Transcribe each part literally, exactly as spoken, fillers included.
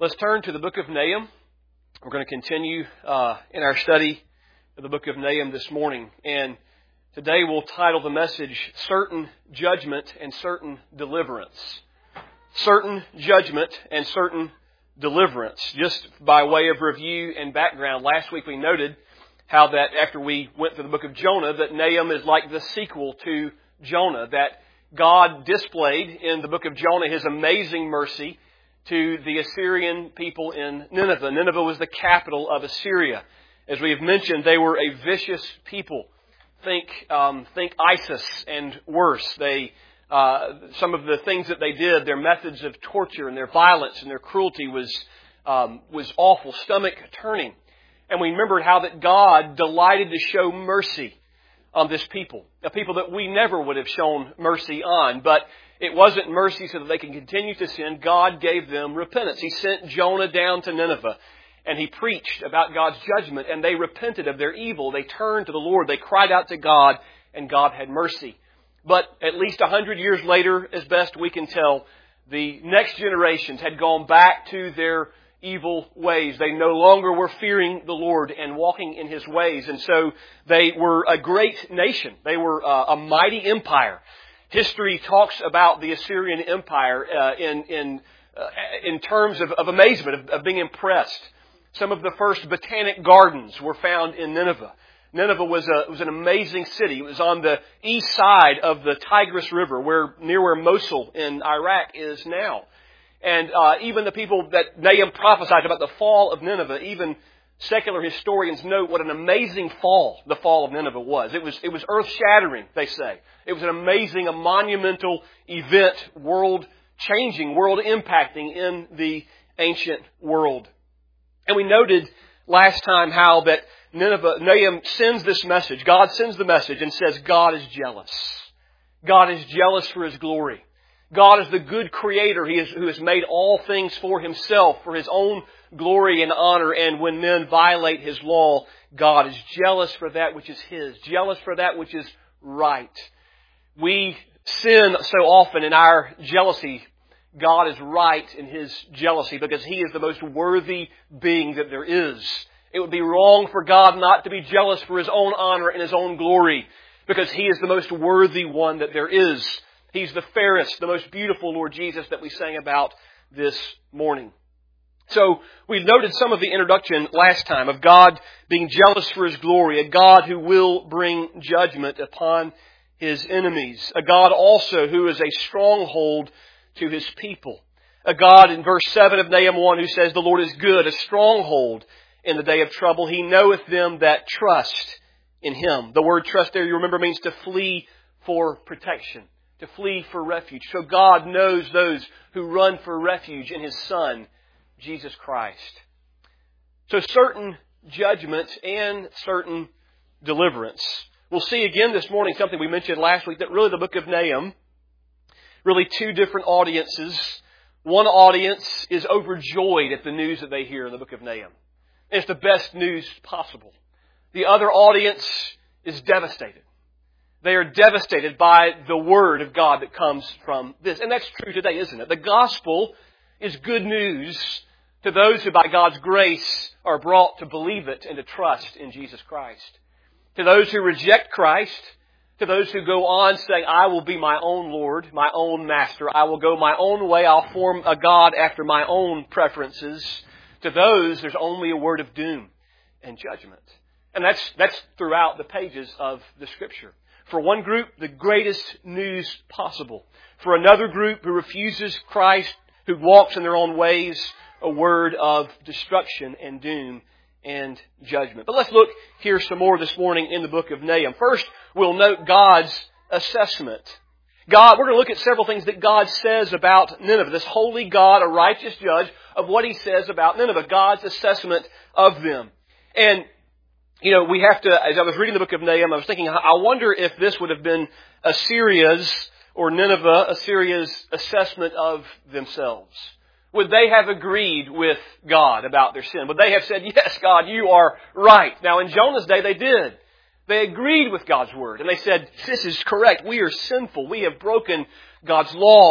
Let's turn to the book of Nahum. We're going to continue uh, in our study of the book of Nahum this morning. And today we'll title the message, Certain Judgment and Certain Deliverance. Certain Judgment and Certain Deliverance. Just by way of review and background, last week we noted how that after we went through the book of Jonah, that Nahum is like the sequel to Jonah, that God displayed in the book of Jonah His amazing mercy to the Assyrian people in Nineveh. Nineveh was the capital of Assyria. As we have mentioned, they were a vicious people. Think, um, think ISIS and worse. They, uh, some of the things that they did, their methods of torture and their violence and their cruelty was, um, was awful, stomach turning. And we remembered how that God delighted to show mercy on this people, a people that we never would have shown mercy on, but it wasn't mercy so that they can continue to sin. God gave them repentance. He sent Jonah down to Nineveh and he preached about God's judgment, and they repented of their evil. They turned to the Lord. They cried out to God, and God had mercy. But at least a hundred years later, as best we can tell, the next generations had gone back to their evil ways. They no longer were fearing the Lord and walking in His ways. And so they were a great nation. They were uh, a mighty empire. History talks about the Assyrian Empire uh, in in uh, in terms of, of amazement, of, of being impressed. Some of the first botanic gardens were found in Nineveh. Nineveh was a was an amazing city. It was on the east side of the Tigris River, where near where Mosul in Iraq is now. And uh, even the people that Nahum prophesied about the fall of Nineveh, even secular historians note what an amazing fall the fall of Nineveh was. It was it was earth-shattering, they say. It was an amazing, a monumental event, world-changing, world-impacting in the ancient world. And we noted last time how that Nineveh, Nahum sends this message. God sends the message and says God is jealous. God is jealous for His glory. God is the good creator he is, who has made all things for Himself, for His own glory and honor. And when men violate His law, God is jealous for that which is His, jealous for that which is right. We sin so often in our jealousy. God is right in His jealousy because He is the most worthy being that there is. It would be wrong for God not to be jealous for His own honor and His own glory because He is the most worthy one that there is. He's the fairest, the most beautiful Lord Jesus that we sang about this morning. So we noted some of the introduction last time of God being jealous for His glory, a God who will bring judgment upon His enemies, a God also who is a stronghold to His people, a God in verse seven of Nahum one who says, the Lord is good, a stronghold in the day of trouble. He knoweth them that trust in Him. The word trust there, you remember, means to flee for protection, to flee for refuge. So God knows those who run for refuge in His Son, Jesus Christ. So certain judgment and certain deliverance. We'll see again this morning something we mentioned last week, that really the book of Nahum, really two different audiences. One audience is overjoyed at the news that they hear in the book of Nahum. It's the best news possible. The other audience is devastated. They are devastated by the Word of God that comes from this. And that's true today, isn't it? The gospel is good news to those who by God's grace are brought to believe it and to trust in Jesus Christ. To those who reject Christ, to those who go on saying, I will be my own Lord, my own master. I will go my own way. I'll form a God after my own preferences. To those, there's only a word of doom and judgment. And that's, that's throughout the pages of the Scripture. For one group, the greatest news possible. For another group who refuses Christ, who walks in their own ways, a word of destruction and doom and judgment. But let's look here some more this morning in the book of Nahum. First, we'll note God's assessment. God, we're going to look at several things that God says about Nineveh. This holy God, a righteous judge, of what He says about Nineveh. God's assessment of them. And, you know, we have to, as I was reading the book of Nahum, I was thinking, I wonder if this would have been Assyria's, or Nineveh, Assyria's assessment of themselves. Would they have agreed with God about their sin? Would they have said, yes, God, you are right? Now, in Jonah's day, they did. They agreed with God's word. And they said, this is correct. We are sinful. We have broken God's law.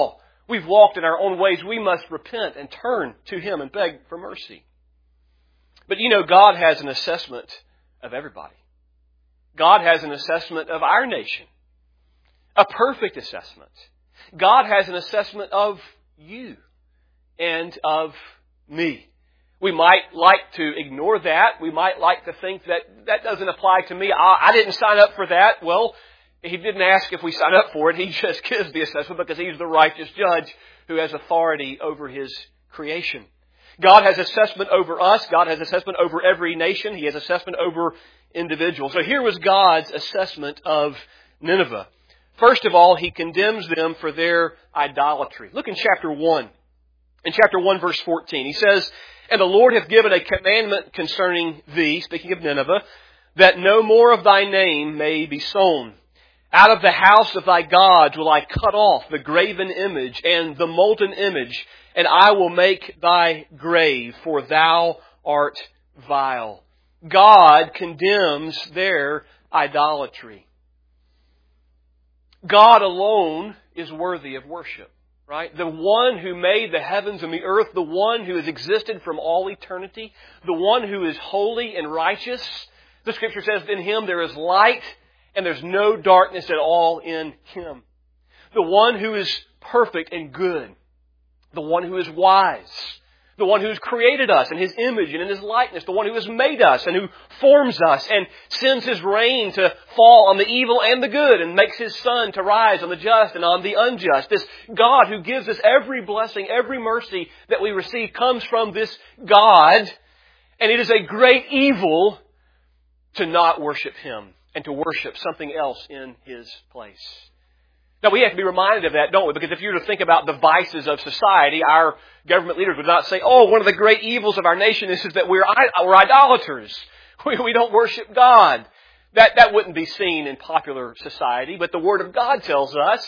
we've walked in our own ways, we must repent and turn to Him and beg for mercy. But you know, God has an assessment of everybody. God has an assessment of our nation. A perfect assessment. God has an assessment of you and of me. We might like to ignore that. We might like to think that that doesn't apply to me. I, I didn't sign up for that. Well, He didn't ask if we sign up for it. He just gives the assessment because He's the righteous judge who has authority over His creation. God has assessment over us. God has assessment over every nation. He has assessment over individuals. So here was God's assessment of Nineveh. First of all, He condemns them for their idolatry. Look in chapter one. In chapter one, verse fourteen, He says, "And the Lord hath given a commandment concerning thee," speaking of Nineveh, "that no more of thy name may be sown. Out of the house of thy gods will I cut off the graven image and the molten image, and I will make thy grave, for thou art vile." God condemns their idolatry. God alone is worthy of worship, right? The one who made the heavens and the earth, the one who has existed from all eternity, the one who is holy and righteous. The Scripture says in Him there is light and there's no darkness at all in Him. The one who is perfect and good. The one who is wise. The one who has created us in His image and in His likeness. The one who has made us and who forms us and sends His rain to fall on the evil and the good and makes His sun to rise on the just and on the unjust. This God who gives us every blessing, every mercy that we receive comes from this God. And it is a great evil to not worship Him and to worship something else in His place. Now, we have to be reminded of that, don't we? Because if you were to think about the vices of society, our government leaders would not say, oh, one of the great evils of our nation is, is that we're, we're idolaters. We, we don't worship God. That, that wouldn't be seen in popular society, but the Word of God tells us.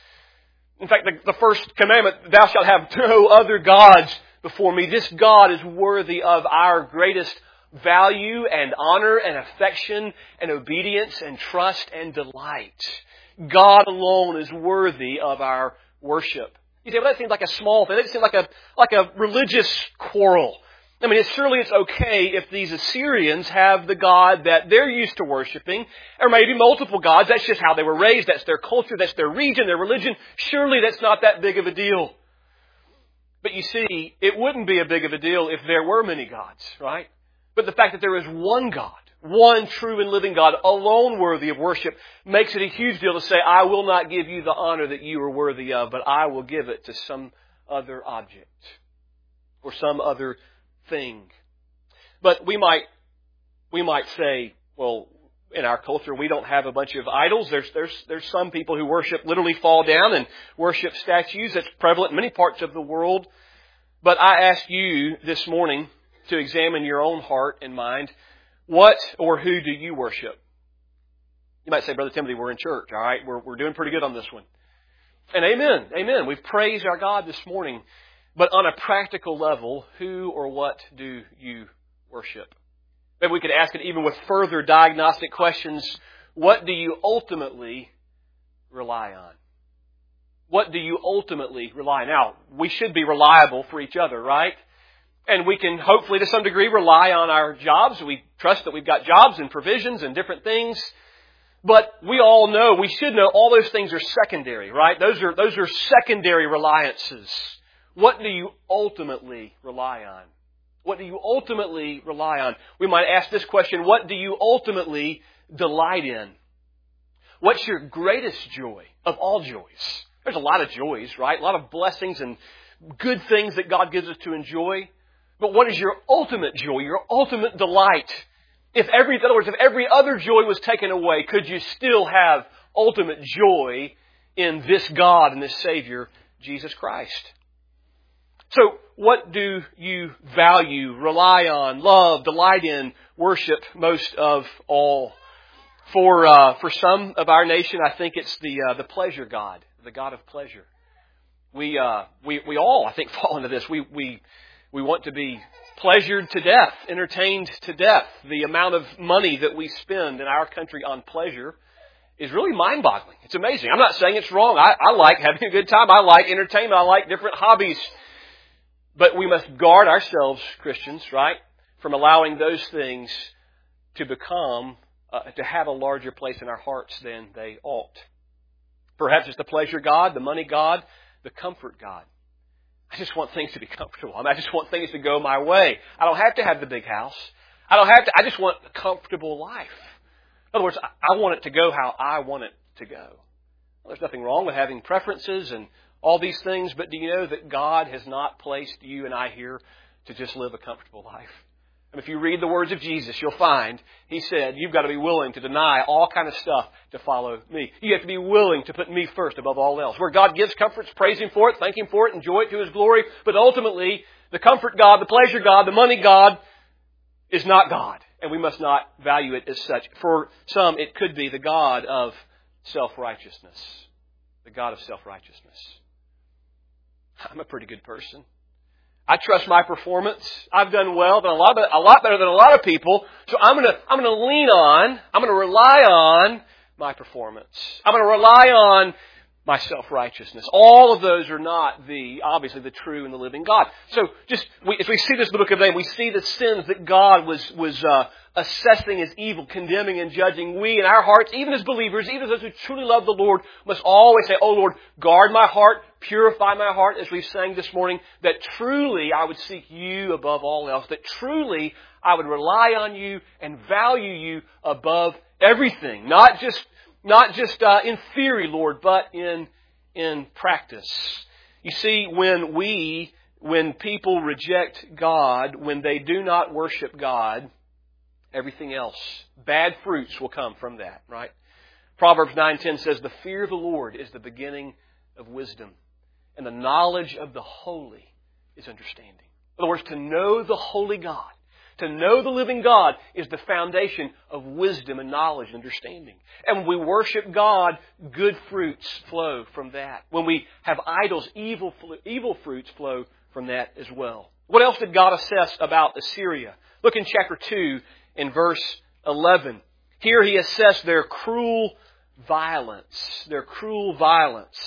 In fact, the, the first commandment, thou shalt have no other gods before me. This God is worthy of our greatest value and honor and affection and obedience and trust and delight. God alone is worthy of our worship. You say, well, that seems like a small thing. That seems like a like a religious quarrel. I mean, it's, surely it's okay if these Assyrians have the God that they're used to worshiping, or maybe multiple gods. That's just how they were raised. That's their culture. That's their region, their religion. Surely that's not that big of a deal. But you see, it wouldn't be a big of a deal if there were many gods, right? But the fact that there is one God, one true and living God, alone worthy of worship, makes it a huge deal to say, I will not give you the honor that you are worthy of, but I will give it to some other object or some other thing. But we might, we might say, well, in our culture, we don't have a bunch of idols. There's, there's, there's some people who worship, literally fall down and worship statues. That's prevalent in many parts of the world. But I ask you this morning to examine your own heart and mind. What or who do you worship? You might say, Brother Timothy, we're in church, all right? We're, we're doing pretty good on this one. And amen, amen. We've praised our God this morning. But on a practical level, who or what do you worship? Maybe we could ask it even with further diagnostic questions. What do you ultimately rely on? What do you ultimately rely on? Now, we should be reliable for each other, right? And we can hopefully to some degree rely on our jobs. We trust that we've got jobs and provisions and different things. But we all know, we should know all those things are secondary, right? Those are, those are secondary reliances. What do you ultimately rely on? What do you ultimately rely on? We might ask this question, what do you ultimately delight in? What's your greatest joy of all joys? There's a lot of joys, right? A lot of blessings and good things that God gives us to enjoy. But what is your ultimate joy, your ultimate delight? If every, in other words, if every other joy was taken away, could you still have ultimate joy in this God and this Savior, Jesus Christ? So, what do you value, rely on, love, delight in, worship most of all? For uh, for some of our nation, I think it's the uh, the pleasure God, the God of pleasure. We uh, we we all, I think, fall into this. We we we want to be pleasured to death, entertained to death. The amount of money that we spend in our country on pleasure is really mind-boggling. It's amazing. I'm not saying it's wrong. I, I like having a good time. I like entertainment. I like different hobbies. But we must guard ourselves, Christians, right, from allowing those things to become, uh, to have a larger place in our hearts than they ought. Perhaps it's the pleasure God, the money God, the comfort God. I just want things to be comfortable. I mean, I just want things to go my way. I don't have to have the big house. I don't have to, I just want a comfortable life. In other words, I, I want it to go how I want it to go. Well, there's nothing wrong with having preferences and all these things, but do you know that God has not placed you and I here to just live a comfortable life? And if you read the words of Jesus, you'll find He said, you've got to be willing to deny all kind of stuff to follow me. You have to be willing to put me first above all else. Where God gives comforts, praise Him for it, thank Him for it, enjoy it to His glory. But ultimately, the comfort God, the pleasure God, the money God is not God. And we must not value it as such. For some, it could be the God of self-righteousness. The God of self-righteousness. I'm a pretty good person. I trust my performance. I've done well, done a lot, a lot better than a lot of people. So I'm going to, I'm going to lean on, I'm going to rely on my performance. I'm going to rely on my self-righteousness. All of those are not the, obviously, the true and the living God. So just, we, as we see this in the book of Nahum, we see the sins that God was, was, uh, assessing as evil, condemning and judging. We in our hearts, even as believers, even as those who truly love the Lord, must always say, oh Lord, guard my heart, purify my heart, as we sang this morning, that truly I would seek You above all else, that truly I would rely on You and value You above everything. Not just, not just uh, in theory, Lord, but in, in practice. You see, when we, when people reject God, when they do not worship God, everything else, bad fruits will come from that, right? Proverbs nine ten says, the fear of the Lord is the beginning of wisdom, and the knowledge of the holy is understanding. In other words, to know the holy God, to know the living God is the foundation of wisdom and knowledge and understanding. And when we worship God, good fruits flow from that. When we have idols, evil, evil fruits flow from that as well. What else did God assess about Assyria? Look in chapter two in verse eleven. Here He assessed their cruel violence. Their cruel violence.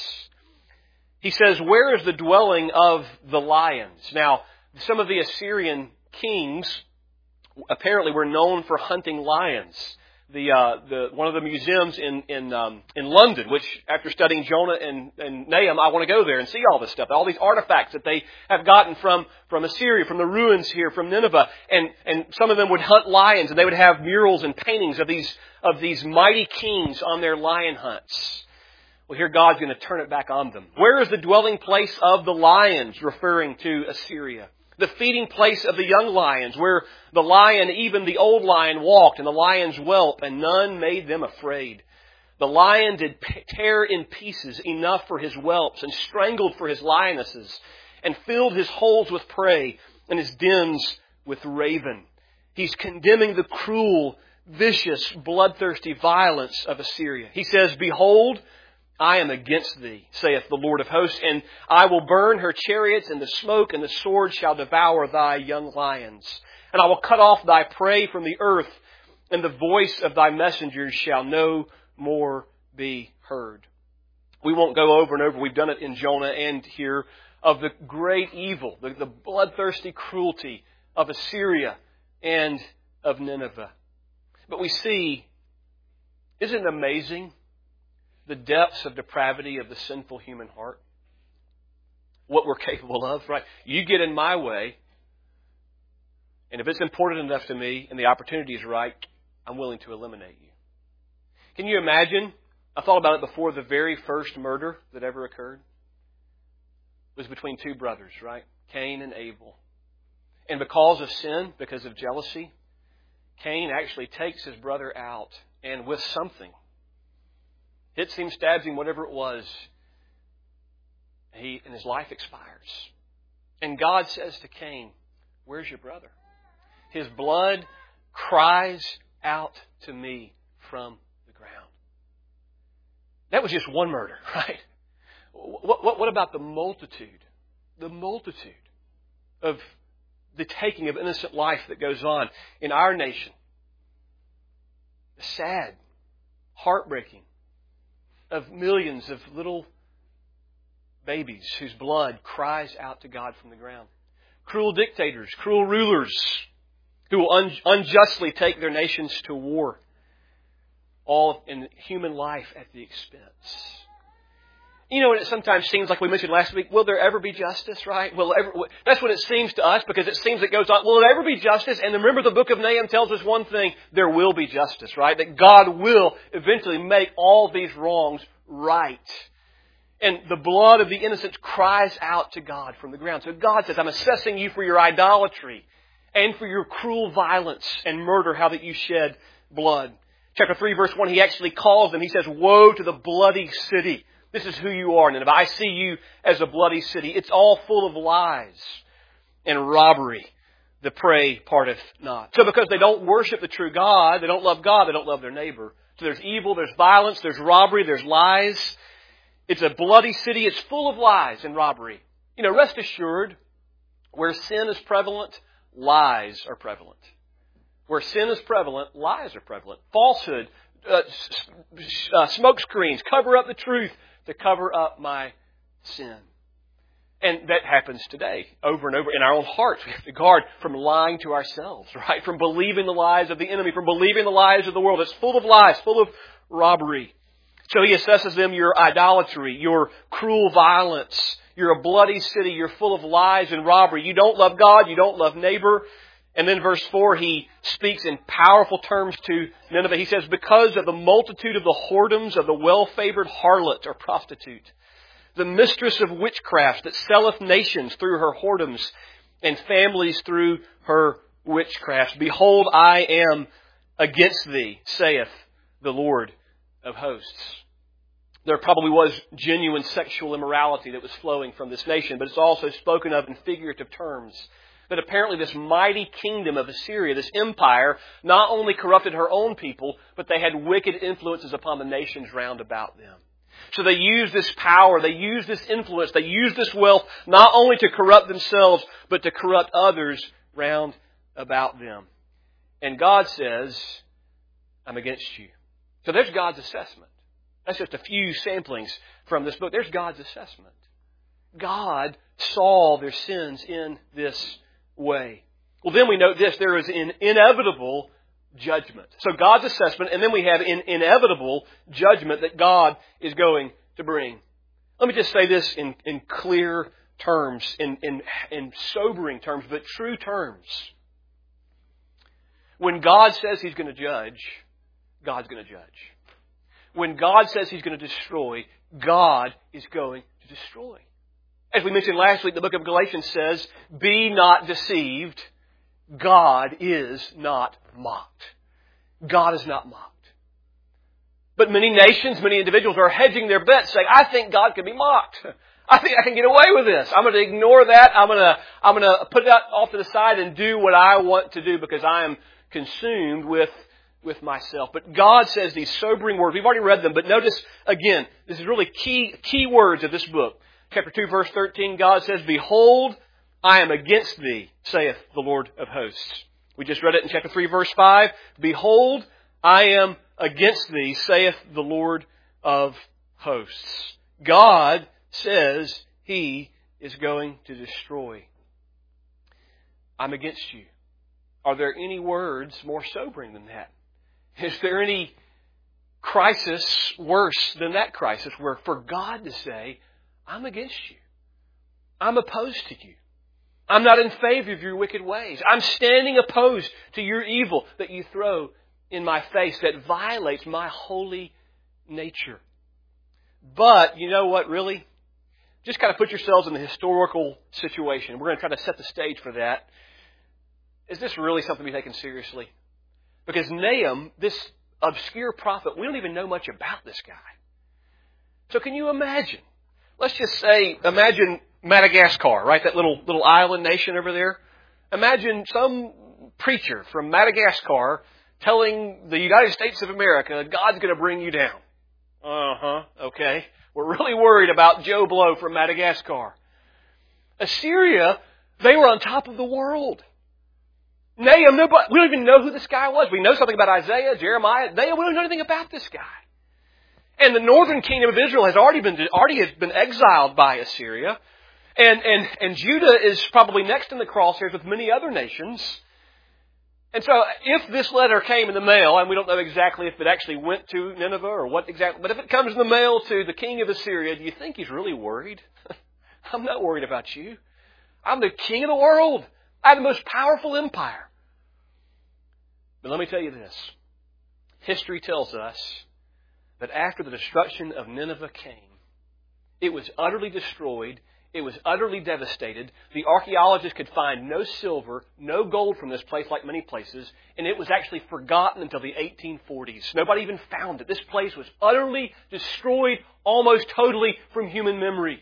He says, where is the dwelling of the lions? Now, some of the Assyrian kings apparently were known for hunting lions. The, uh, the, one of the museums in, in, um, in London, which after studying Jonah and, and Nahum, I want to go there and see all this stuff. All these artifacts that they have gotten from, from Assyria, from the ruins here, from Nineveh. And, and some of them would hunt lions, and they would have murals and paintings of these, of these mighty kings on their lion hunts. Well, here God's going to turn it back on them. Where is the dwelling place of the lions, referring to Assyria? The feeding place of the young lions, where the lion, even the old lion, walked, and the lions whelp, and none made them afraid. The lion did tear in pieces enough for his whelps, and strangled for his lionesses, and filled his holes with prey, and his dens with raven. He's condemning the cruel, vicious, bloodthirsty violence of Assyria. He says, behold, I am against thee, saith the Lord of hosts, and I will burn her chariots, and the smoke and the sword shall devour thy young lions. And I will cut off thy prey from the earth, and the voice of thy messengers shall no more be heard. We won't go over and over, we've done it in Jonah and here, of the great evil, the, the bloodthirsty cruelty of Assyria and of Nineveh. But we see, isn't it amazing? The depths of depravity of the sinful human heart. What we're capable of, right? You get in my way, and if it's important enough to me and the opportunity is right, I'm willing to eliminate you. Can you imagine? I thought about it before. The very first murder that ever occurred was between two brothers, right? Cain and Abel. And because of sin, because of jealousy, Cain actually takes his brother out, and with something, hits him, stabs him, whatever it was, he and his life expires. And God says to Cain, where's your brother? His blood cries out to me from the ground. That was just one murder, right? What, what, what about the multitude, the multitude of the taking of innocent life that goes on in our nation? The sad, heartbreaking, of millions of little babies whose blood cries out to God from the ground. Cruel dictators, cruel rulers who will un- unjustly take their nations to war. All in human life at the expense. You know, and it sometimes seems like we mentioned last week, will there ever be justice, right? Will ever, that's what it seems to us because it seems it goes on. Will there ever be justice? And remember the book of Nahum tells us one thing, there will be justice, right? That God will eventually make all these wrongs right. And the blood of the innocents cries out to God from the ground. So God says, I'm assessing you for your idolatry and for your cruel violence and murder, how that you shed blood. Chapter three, verse one, he actually calls them. He says, woe to the bloody city. This is who you are. And if I see you as a bloody city, it's all full of lies and robbery. The prey parteth not. So because they don't worship the true God, they don't love God, they don't love their neighbor. So there's evil, there's violence, there's robbery, there's lies. It's a bloody city. It's full of lies and robbery. You know, rest assured, where sin is prevalent, lies are prevalent. Where sin is prevalent, lies are prevalent. Falsehood, uh, uh, smoke screens, cover up the truth to cover up my sin. And that happens today, over and over in our own hearts. We have to guard from lying to ourselves, right? From believing the lies of the enemy, from believing the lies of the world. It's full of lies, full of robbery. So he assesses them your idolatry, your cruel violence. You're a bloody city. You're full of lies and robbery. You don't love God. You don't love neighbor. And then verse four, he speaks in powerful terms to Nineveh. He says, because of the multitude of the whoredoms of the well-favored harlot or prostitute, the mistress of witchcraft that selleth nations through her whoredoms and families through her witchcraft. Behold, I am against thee, saith the Lord of hosts. There probably was genuine sexual immorality that was flowing from this nation, but it's also spoken of in figurative terms. That apparently this mighty kingdom of Assyria, this empire, not only corrupted her own people, but they had wicked influences upon the nations round about them. So they used this power, they used this influence, they used this wealth, not only to corrupt themselves, but to corrupt others round about them. And God says, I'm against you. So there's God's assessment. That's just a few samplings from this book. There's God's assessment. God saw their sins in this way. Well, then we note this, there is an inevitable judgment. So God's assessment, and then we have an inevitable judgment that God is going to bring. Let me just say this in, in clear terms, in, in, in sobering terms, but true terms. When God says He's going to judge, God's going to judge. When God says He's going to destroy, God is going to destroy. As we mentioned last week, the book of Galatians says, be not deceived. God is not mocked. God is not mocked. But many nations, many individuals are hedging their bets saying, I think God can be mocked. I think I can get away with this. I'm going to ignore that. I'm going to, I'm going to put that off to the side and do what I want to do because I am consumed with, with myself. But God says these sobering words. We've already read them, but notice again, this is really key, key words of this book. Chapter two, verse thirteen, God says, behold, I am against thee, saith the Lord of hosts. We just read it in chapter three, verse five. Behold, I am against thee, saith the Lord of hosts. God says He is going to destroy. I'm against you. Are there any words more sobering than that? Is there any crisis worse than that crisis where for God to say, I'm against you. I'm opposed to you. I'm not in favor of your wicked ways. I'm standing opposed to your evil that you throw in my face that violates my holy nature. But you know what, really? Just kind of put yourselves in the historical situation. We're going to try to set the stage for that. Is this really something to be taken seriously? Because Nahum, this obscure prophet, we don't even know much about this guy. So can you imagine? Let's just say, imagine Madagascar, right? That little little island nation over there. Imagine some preacher from Madagascar telling the United States of America, God's going to bring you down. Uh-huh, okay. We're really worried about Joe Blow from Madagascar. Assyria, they were on top of the world. Nahum, nobody, we don't even know who this guy was. We know something about Isaiah, Jeremiah. They, we don't know anything about this guy. And the northern kingdom of Israel has already been already has been exiled by Assyria. And, and, and Judah is probably next in the crosshairs with many other nations. And so if this letter came in the mail, and we don't know exactly if it actually went to Nineveh or what exactly, but if it comes in the mail to the king of Assyria, do you think he's really worried? I'm not worried about you. I'm the king of the world. I have the most powerful empire. But let me tell you this. History tells us that after the destruction of Nineveh came, it was utterly destroyed. It was utterly devastated. The archaeologists could find no silver, no gold from this place like many places, and it was actually forgotten until the eighteen forties. Nobody even found it. This place was utterly destroyed, almost totally from human memory.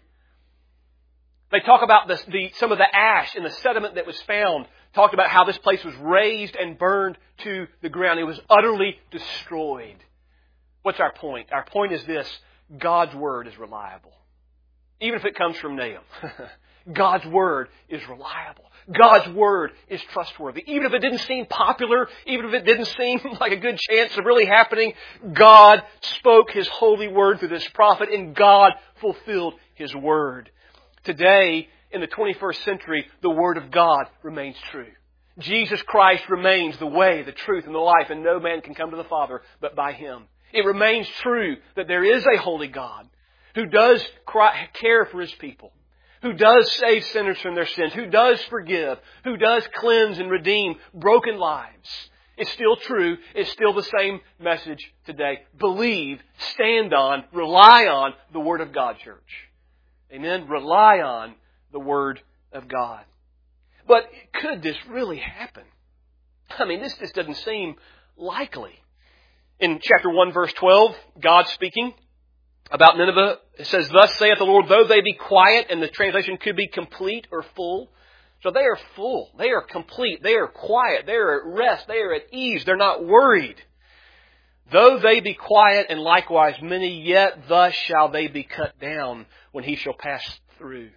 They talk about this, the, some of the ash and the sediment that was found, talked about how this place was razed and burned to the ground. It was utterly destroyed. What's our point? Our point is this: God's Word is reliable. Even if it comes from Nahum. God's Word is reliable. God's Word is trustworthy. Even if it didn't seem popular, even if it didn't seem like a good chance of really happening, God spoke His holy Word through this prophet, and God fulfilled His Word. Today, in the twenty-first century, the Word of God remains true. Jesus Christ remains the way, the truth, and the life, and no man can come to the Father but by Him. It remains true that there is a holy God who does care for His people, who does save sinners from their sins, who does forgive, who does cleanse and redeem broken lives. It's still true. It's still the same message today. Believe, stand on, rely on the Word of God, church. Amen? Rely on the Word of God. But could this really happen? I mean, this just doesn't seem likely. In chapter one, verse twelve, God speaking about Nineveh, it says, "Thus saith the Lord, though they be quiet," and the translation could be complete or full. So they are full. They are complete. They are quiet. They are at rest. They are at ease. They're not worried. "Though they be quiet, and likewise many, yet thus shall they be cut down when he shall pass through."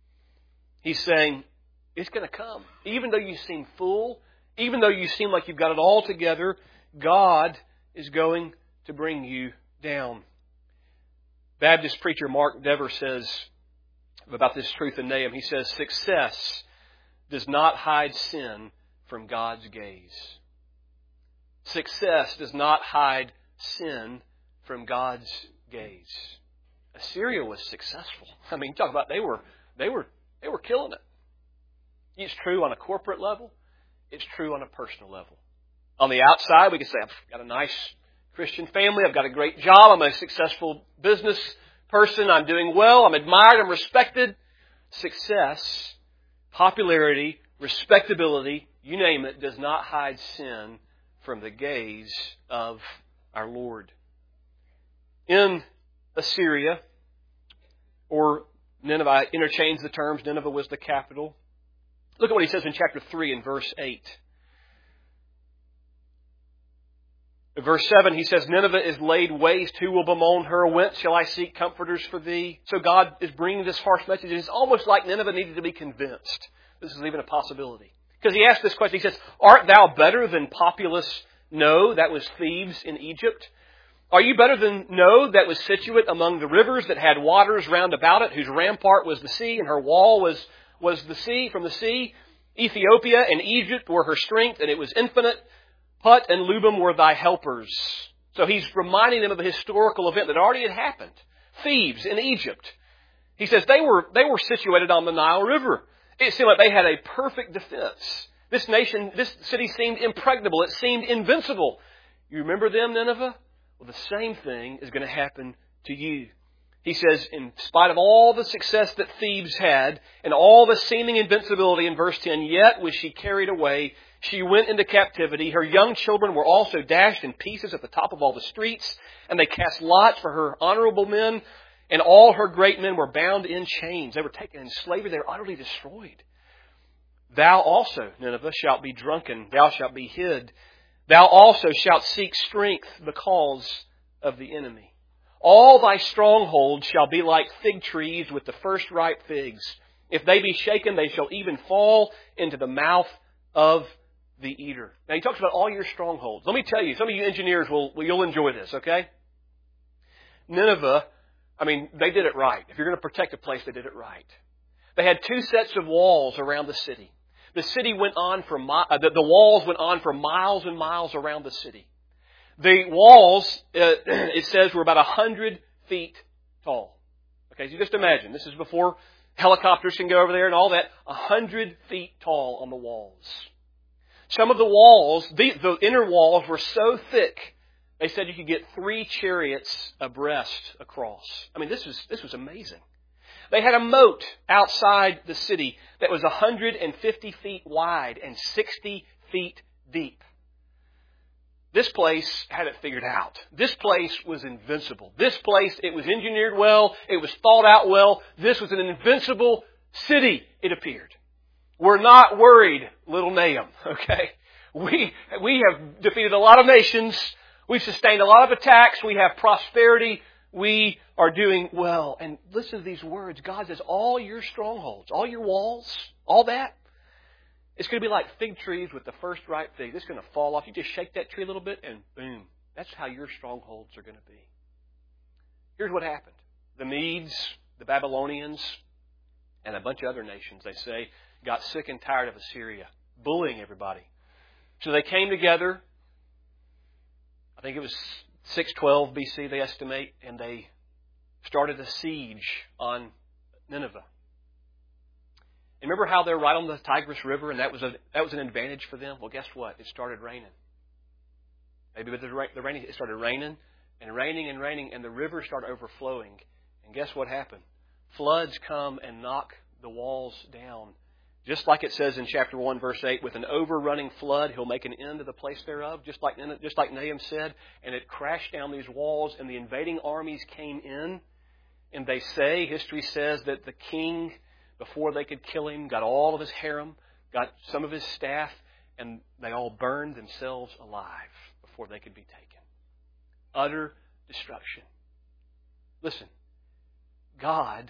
He's saying, it's going to come. Even though you seem full, even though you seem like you've got it all together, God is going to bring you down. Baptist preacher Mark Dever says about this truth in Nahum, he says, "Success does not hide sin from God's gaze." Success does not hide sin from God's gaze. Assyria was successful. I mean, talk about they were they were they were killing it. It's true on a corporate level. It's true on a personal level. On the outside, we can say, I've got a nice Christian family. I've got a great job. I'm a successful business person. I'm doing well. I'm admired. I'm respected. Success, popularity, respectability, you name it, does not hide sin from the gaze of our Lord. In Assyria, or Nineveh, I interchange the terms. Nineveh was the capital. Look at what he says in chapter three and verse eight. In verse seven, he says, "Nineveh is laid waste. Who will bemoan her? Whence shall I seek comforters for thee?" So God is bringing this harsh message. It's almost like Nineveh needed to be convinced. This is even a possibility. Because he asked this question. He says, "Art thou better than populous No, that was Thebes in Egypt? Are you better than No, that was situate among the rivers that had waters round about it, whose rampart was the sea, and her wall was, was the sea from the sea? Ethiopia and Egypt were her strength, and it was infinite. Put and Lubim were thy helpers." So he's reminding them of a historical event that already had happened. Thebes in Egypt. He says they were they were situated on the Nile River. It seemed like they had a perfect defense. This nation, this city seemed impregnable. It seemed invincible. You remember them, Nineveh? Well, the same thing is going to happen to you. He says, in spite of all the success that Thebes had and all the seeming invincibility in verse ten, yet was she carried away. She went into captivity. Her young children were also dashed in pieces at the top of all the streets, and they cast lots for her honorable men, and all her great men were bound in chains. They were taken in slavery. They were utterly destroyed. Thou also, Nineveh, shalt be drunken. Thou shalt be hid. Thou also shalt seek strength because of the enemy. All thy strongholds shall be like fig trees with the first ripe figs. If they be shaken, they shall even fall into the mouth of the eater. Now he talks about all your strongholds. Let me tell you, some of you engineers will, will you'll enjoy this, okay? Nineveh, I mean, they did it right. If you're going to protect a place, they did it right. They had two sets of walls around the city. The city went on for mi- uh, the, the walls went on for miles and miles around the city. The walls, uh, it says, were about a hundred feet tall. Okay, so just imagine. This is before helicopters can go over there and all that. A hundred feet tall on the walls. Some of the walls, the, the inner walls were so thick, they said you could get three chariots abreast across. I mean, this was this was amazing. They had a moat outside the city that was one hundred fifty feet wide and sixty feet deep. This place had it figured out. This place was invincible. This place, it was engineered well. It was thought out well. This was an invincible city, it appeared. We're not worried, little Nahum, okay? We, we have defeated a lot of nations. We've sustained a lot of attacks. We have prosperity. We are doing well. And listen to these words. God says, all your strongholds, all your walls, all that, it's going to be like fig trees with the first ripe fig. It's going to fall off. You just shake that tree a little bit and boom. That's how your strongholds are going to be. Here's what happened. The Medes, the Babylonians, and a bunch of other nations, they say, got sick and tired of Assyria, bullying everybody. So they came together. I think it was six twelve B C, they estimate, and they started a siege on Nineveh. And remember how they're right on the Tigris River, and that was a that was an advantage for them? Well, guess what? It started raining. Maybe with the, the raining, it started raining and raining and raining, and the river started overflowing. And guess what happened? Floods come and knock the walls down. Just like it says in chapter one, verse eight, with an overrunning flood, He'll make an end to the place thereof, just like, just like Nahum said. And it crashed down these walls, and the invading armies came in. And they say, history says, that the king, before they could kill him, got all of his harem, got some of his staff, and they all burned themselves alive before they could be taken. Utter destruction. Listen, God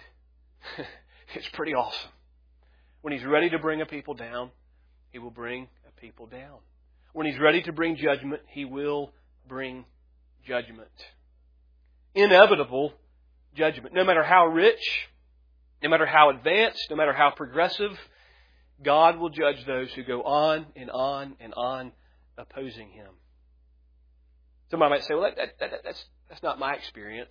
is pretty awesome. When He's ready to bring a people down, He will bring a people down. When He's ready to bring judgment, He will bring judgment. Inevitable judgment. No matter how rich, no matter how advanced, no matter how progressive, God will judge those who go on and on and on opposing Him. Somebody might say, well, that, that, that, that's, that's not my experience.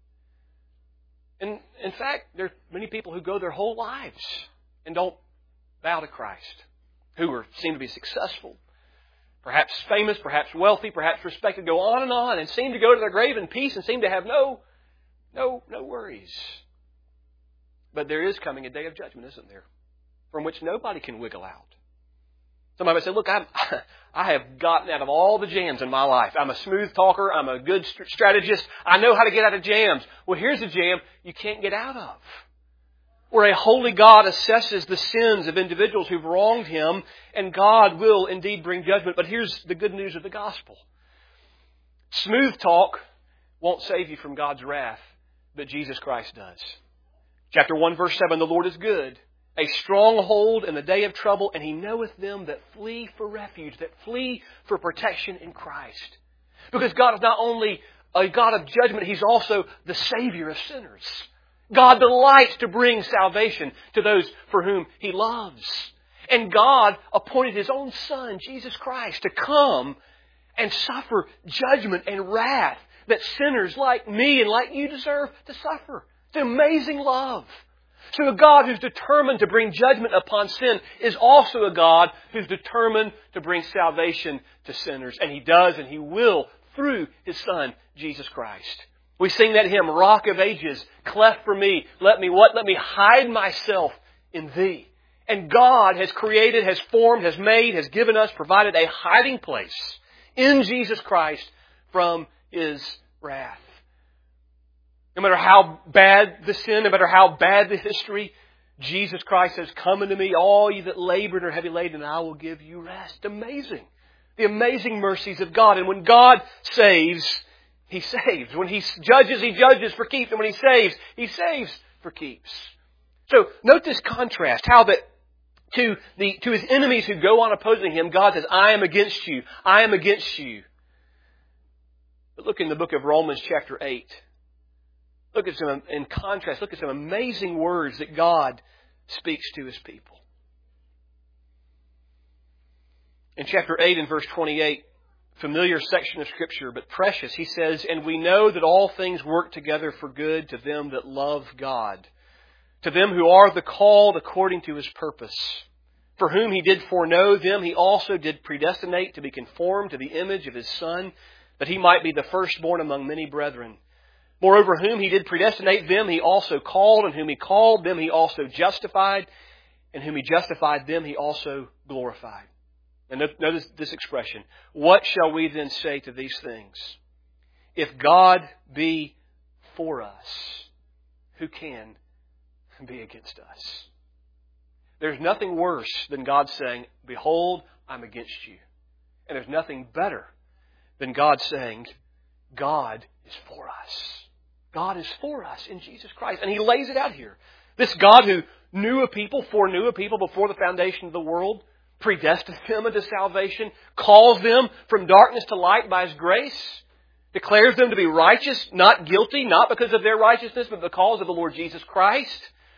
And in fact, there are many people who go their whole lives and don't bow to Christ, who are, seem to be successful, perhaps famous, perhaps wealthy, perhaps respected, go on and on and seem to go to their grave in peace and seem to have no, no, no worries. But there is coming a day of judgment, isn't there? From which nobody can wiggle out. Somebody might say, look, I'm, I have gotten out of all the jams in my life. I'm a smooth talker. I'm a good strategist. I know how to get out of jams. Well, here's a jam you can't get out of. Where a holy God assesses the sins of individuals who've wronged Him, and God will indeed bring judgment. But here's the good news of the gospel. Smooth talk won't save you from God's wrath, but Jesus Christ does. Chapter one, verse seven, the Lord is good, a stronghold in the day of trouble, and He knoweth them that flee for refuge, that flee for protection in Christ. Because God is not only a God of judgment, He's also the Savior of sinners. God delights to bring salvation to those for whom He loves. And God appointed His own Son, Jesus Christ, to come and suffer judgment and wrath that sinners like me and like you deserve to suffer. It's amazing love. So a God who's determined to bring judgment upon sin is also a God who's determined to bring salvation to sinners. And He does and He will through His Son, Jesus Christ. We sing that hymn, Rock of Ages, cleft for me. Let me what? Let me hide myself in Thee. And God has created, has formed, has made, has given us, provided a hiding place in Jesus Christ from His wrath. No matter how bad the sin, no matter how bad the history, Jesus Christ says, come unto me, all you that labor and are heavy laden, and I will give you rest. Amazing. The amazing mercies of God. And when God saves, He saves. When He judges, He judges for keeps. And when He saves, He saves for keeps. So note this contrast, how that to the to His enemies who go on opposing Him, God says, I am against you. I am against you. But look in the book of Romans chapter eight. Look at some, in contrast, look at some amazing words that God speaks to His people. In chapter eight and verse twenty-eight, familiar section of Scripture, but precious, He says, "And we know that all things work together for good to them that love God, to them who are the called according to His purpose. For whom He did foreknow, them He also did predestinate to be conformed to the image of His Son, that He might be the firstborn among many brethren. Moreover, whom He did predestinate, them He also called, and whom He called, them He also justified, and whom He justified, them He also glorified." And notice this expression. "What shall we then say to these things? If God be for us, who can be against us?" There's nothing worse than God saying, "Behold, I'm against you." And there's nothing better than God saying, "God is for us." God is for us in Jesus Christ. And He lays it out here. This God who knew a people, foreknew a people before the foundation of the world, predestined them unto salvation, calls them from darkness to light by His grace, declares them to be righteous, not guilty, not because of their righteousness, but because of the Lord Jesus Christ.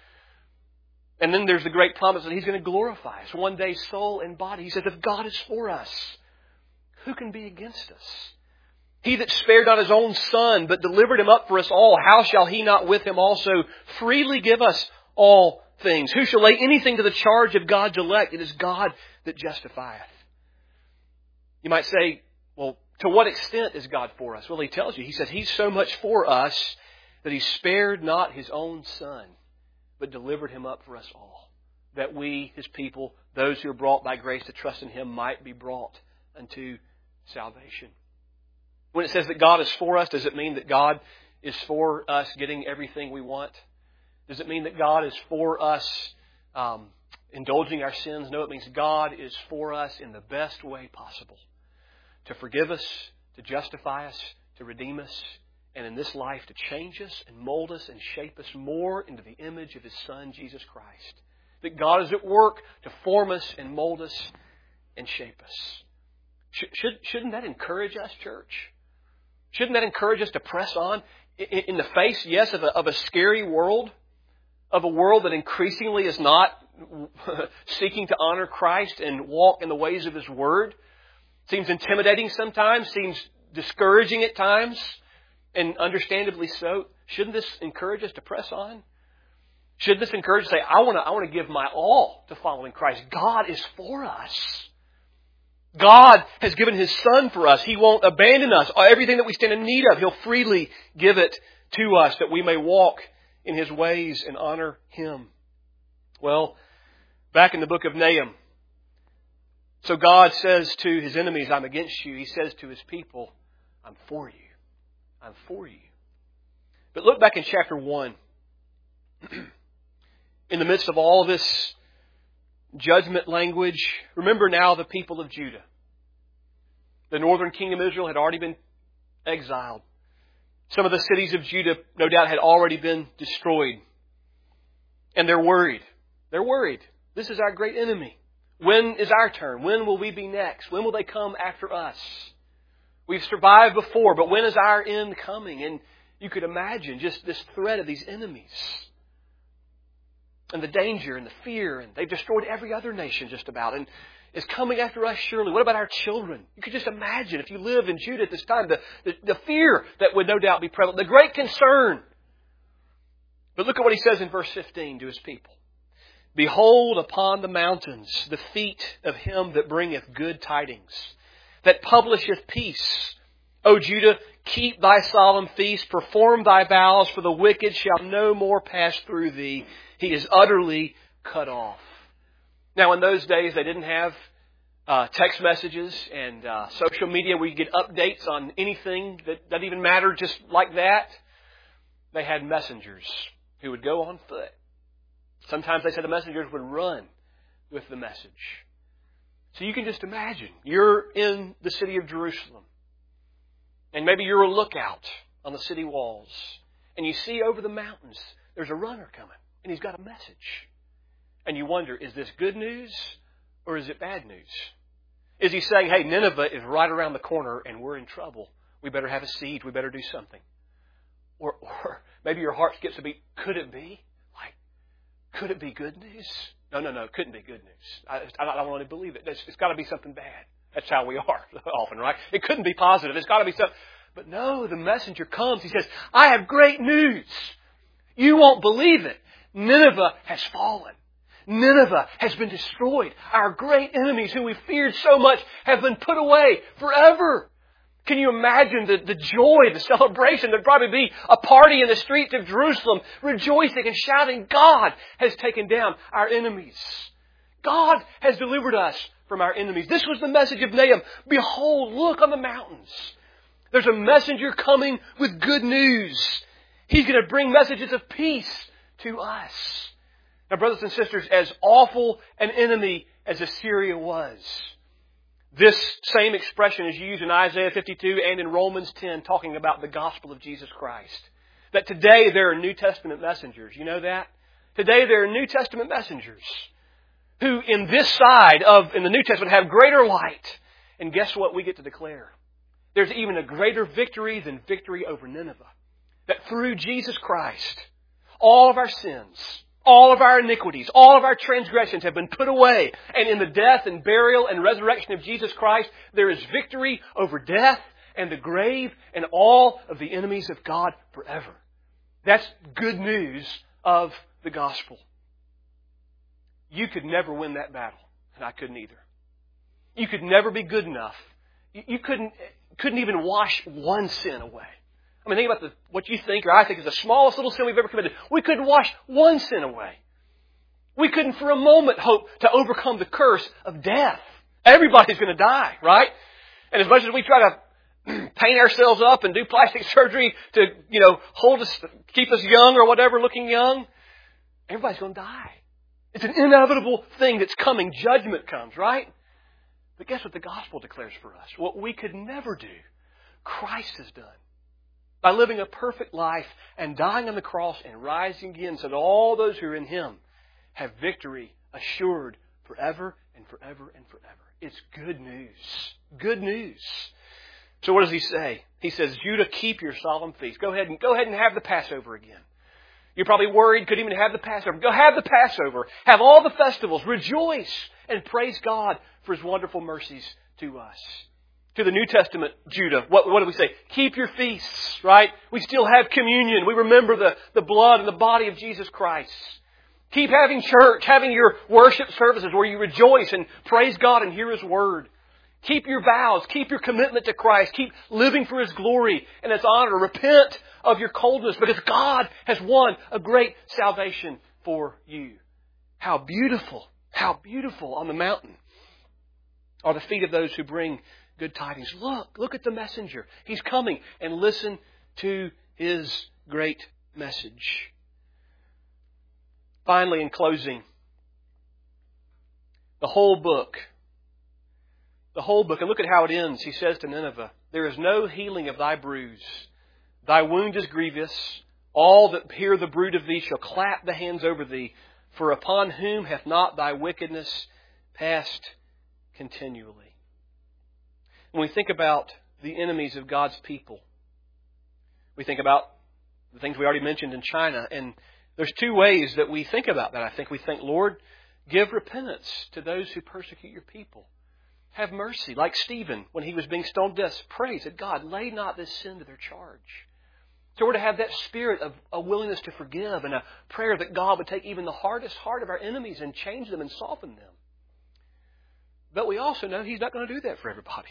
And then there's the great promise that He's going to glorify us one day, soul and body. He says, if God is for us, who can be against us? He that spared not His own Son, but delivered Him up for us all, how shall He not with Him also freely give us all things? Who shall lay anything to the charge of God's elect? It is God that justifieth. You might say, well, to what extent is God for us? Well, He tells you. He says He's so much for us that He spared not His own Son, but delivered Him up for us all, that we, His people, those who are brought by grace to trust in Him, might be brought unto salvation. When it says that God is for us, does it mean that God is for us getting everything we want? Does it mean that God is for us um, indulging our sins? No, it means God is for us in the best way possible. To forgive us, to justify us, to redeem us, and in this life to change us and mold us and shape us more into the image of His Son, Jesus Christ. That God is at work to form us and mold us and shape us. Should, shouldn't that encourage us, church? Shouldn't that encourage us to press on in, in the face, yes, of a, of a scary world? Of a world that increasingly is not seeking to honor Christ and walk in the ways of His Word. Seems intimidating sometimes, seems discouraging at times, and understandably so. Shouldn't this encourage us to press on? Shouldn't this encourage us to say, I want to, I want to give my all to following Christ? God is for us. God has given His Son for us. He won't abandon us. Everything that we stand in need of, He'll freely give it to us that we may walk in His ways and honor Him. Well, back in the book of Nahum, so God says to His enemies, I'm against you. He says to His people, I'm for you. I'm for you. But look back in chapter one. In the midst of all of this judgment language, remember now the people of Judah. The northern kingdom of Israel had already been exiled. Some of the cities of Judah, no doubt, had already been destroyed. And they're worried. They're worried. This is our great enemy. When is our turn? When will we be next? When will they come after us? We've survived before, but when is our end coming? And you could imagine just this threat of these enemies. And the danger and the fear. And they've destroyed every other nation just about. And is coming after us surely. What about our children? You could just imagine if you lived in Judah at this time, the, the, the fear that would no doubt be prevalent. The great concern. But look at what He says in verse fifteen to His people. Behold upon the mountains the feet of Him that bringeth good tidings, that publisheth peace. O Judah, keep thy solemn feast, perform thy vows, for the wicked shall no more pass through thee. He is utterly cut off. Now, in those days, they didn't have uh, text messages and uh, social media where you get updates on anything that, that even mattered just like that. They had messengers who would go on foot. Sometimes they said the messengers would run with the message. So you can just imagine, you're in the city of Jerusalem. And maybe you're a lookout on the city walls. And you see over the mountains, there's a runner coming. And he's got a message. And you wonder, is this good news or is it bad news? Is he saying, hey, Nineveh is right around the corner and we're in trouble. We better have a siege. We better do something. Or, or maybe your heart skips a beat. Could it be? Like, could it be good news? No, no, no. It couldn't be good news. I, I don't want to believe it. It's, it's got to be something bad. That's how we are often, right? It couldn't be positive. It's got to be something. But no, the messenger comes. He says, I have great news. You won't believe it. Nineveh has fallen. Nineveh has been destroyed. Our great enemies who we feared so much have been put away forever. Can you imagine the, the joy, the celebration? There'd probably be a party in the streets of Jerusalem rejoicing and shouting, God has taken down our enemies. God has delivered us from our enemies. This was the message of Nahum. Behold, look on the mountains. There's a messenger coming with good news. He's going to bring messages of peace to us. Now, brothers and sisters, as awful an enemy as Assyria was, this same expression is used in Isaiah fifty-two and in Romans ten, talking about the gospel of Jesus Christ. That today there are New Testament messengers. You know that? Today there are New Testament messengers who in this side of, in the New Testament, have greater light. And guess what we get to declare? There's even a greater victory than victory over Nineveh. That through Jesus Christ, all of our sins, all of our iniquities, all of our transgressions have been put away. And in the death and burial and resurrection of Jesus Christ, there is victory over death and the grave and all of the enemies of God forever. That's good news of the gospel. You could never win that battle, and I couldn't either. You could never be good enough. You couldn't, couldn't even wash one sin away. I mean, think about the, what you think or I think is the smallest little sin we've ever committed. We couldn't wash one sin away. We couldn't for a moment hope to overcome the curse of death. Everybody's going to die, right? And as much as we try to paint ourselves up and do plastic surgery to, you know, hold us, keep us young or whatever, looking young, everybody's going to die. It's an inevitable thing that's coming. Judgment comes, right? But guess what the gospel declares for us? What we could never do, Christ has done. By living a perfect life and dying on the cross and rising again so that all those who are in Him have victory assured forever and forever and forever. It's good news. Good news. So what does He say? He says, Judah, keep your solemn feast. Go ahead and go ahead and have the Passover again. You're probably worried, couldn't even have the Passover. Go have the Passover. Have all the festivals. Rejoice and praise God for His wonderful mercies to us. To the New Testament Judah, what, what do we say? Keep your feasts, right? We still have communion. We remember the, the blood and the body of Jesus Christ. Keep having church, having your worship services where you rejoice and praise God and hear His Word. Keep your vows. Keep your commitment to Christ. Keep living for His glory and His honor. Repent of your coldness because God has won a great salvation for you. How beautiful, how beautiful on the mountain are the feet of those who bring good tidings. Look, look at the messenger. He's coming, and listen to his great message. Finally, in closing, the whole book, the whole book, and look at how it ends. He says to Nineveh, there is no healing of thy bruise. Thy wound is grievous. All that hear the bruit of thee shall clap the hands over thee. For upon whom hath not thy wickedness passed continually? When we think about the enemies of God's people, we think about the things we already mentioned in China. And there's two ways that we think about that. I think we think, Lord, give repentance to those who persecute your people. Have mercy. Like Stephen, when he was being stoned to death, pray, said, God, lay not this sin to their charge. So we're to have that spirit of a willingness to forgive and a prayer that God would take even the hardest heart of our enemies and change them and soften them. But we also know He's not going to do that for everybody.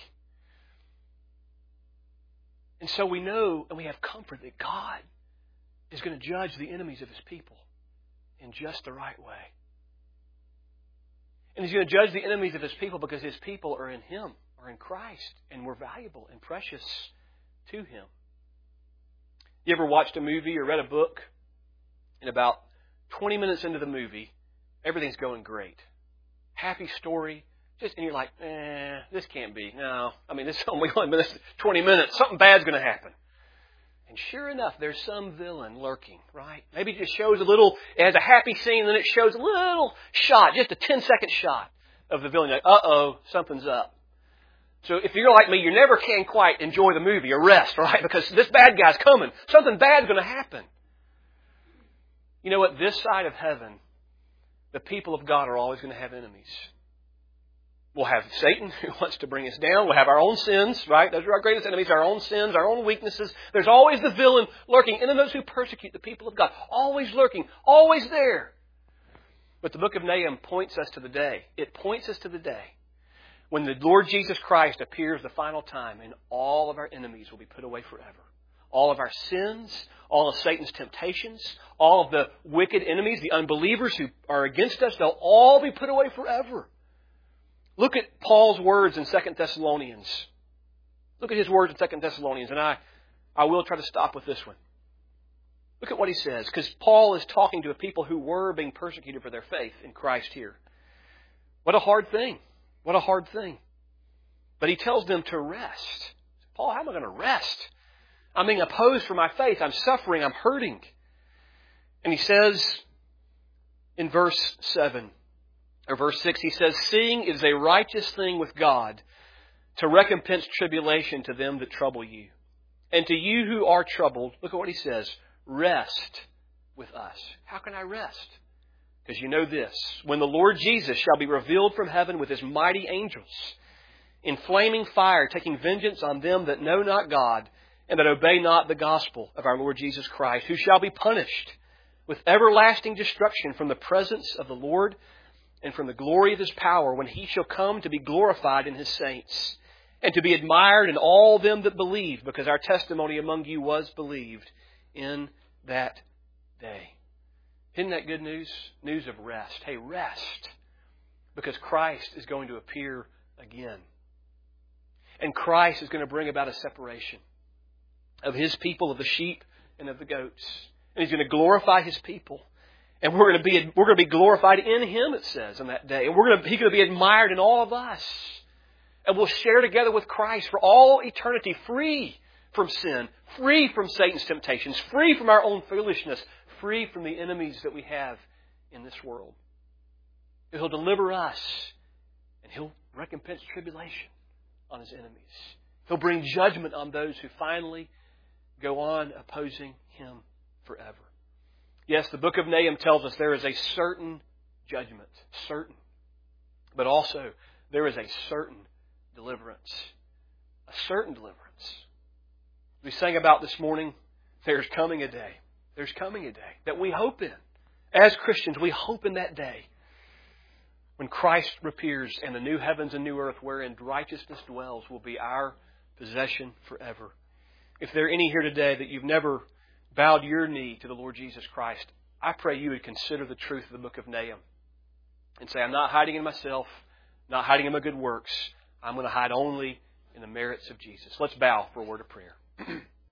And so we know and we have comfort that God is going to judge the enemies of His people in just the right way. And He's going to judge the enemies of His people because His people are in Him, are in Christ, and we're valuable and precious to Him. You ever watched a movie or read a book, and about twenty minutes into the movie, everything's going great. Happy story. Just, and you're like, eh, this can't be. No. I mean, this is only twenty minutes. Something bad's going to happen. And sure enough, there's some villain lurking, right? Maybe it just shows a little, it has a happy scene, and then it shows a little shot, just a ten-second shot of the villain. Like, uh-oh, something's up. So if you're like me, you never can quite enjoy the movie or rest, right? Because this bad guy's coming. Something bad's going to happen. You know what? This side of heaven, the people of God are always going to have enemies. We'll have Satan who wants to bring us down. We'll have our own sins, right? Those are our greatest enemies, our own sins, our own weaknesses. There's always the villain lurking. And then those who persecute the people of God, always lurking, always there. But the book of Nahum points us to the day. It points us to the day when the Lord Jesus Christ appears the final time and all of our enemies will be put away forever. All of our sins, all of Satan's temptations, all of the wicked enemies, the unbelievers who are against us, they'll all be put away forever. Look at Paul's words in Second Thessalonians. Look at his words in Second Thessalonians, and I, I will try to stop with this one. Look at what he says, because Paul is talking to a people who were being persecuted for their faith in Christ here. What a hard thing. What a hard thing. But he tells them to rest. Paul, how am I going to rest? I'm being opposed for my faith. I'm suffering. I'm hurting. And he says in verse seven, or verse six, he says, seeing it is a righteous thing with God to recompense tribulation to them that trouble you. And to you who are troubled, look at what he says, rest with us. How can I rest? Because you know this, when the Lord Jesus shall be revealed from heaven with his mighty angels, in flaming fire, taking vengeance on them that know not God, and that obey not the gospel of our Lord Jesus Christ, who shall be punished with everlasting destruction from the presence of the Lord and from the glory of his power, when he shall come to be glorified in his saints, and to be admired in all them that believe, because our testimony among you was believed in that day. Isn't that good news? News of rest. Hey, rest. Because Christ is going to appear again. And Christ is going to bring about a separation of his people, of the sheep and of the goats. And he's going to glorify his people. And we're going to be we're going to be glorified in him, it says, on that day. And we're going to, he's going to be admired in all of us. And we'll share together with Christ for all eternity, free from sin, free from Satan's temptations, free from our own foolishness, free from the enemies that we have in this world. He'll deliver us, and he'll recompense tribulation on his enemies. He'll bring judgment on those who finally go on opposing him forever. Yes, the book of Nahum tells us there is a certain judgment, certain, but also there is a certain deliverance, a certain deliverance. We sang about this morning, there's coming a day. There's coming a day that we hope in. As Christians, we hope in that day when Christ appears and the new heavens and new earth wherein righteousness dwells will be our possession forever. If there are any here today that you've never bowed your knee to the Lord Jesus Christ, I pray you would consider the truth of the book of Nahum and say, I'm not hiding in myself, not hiding in my good works. I'm going to hide only in the merits of Jesus. Let's bow for a word of prayer.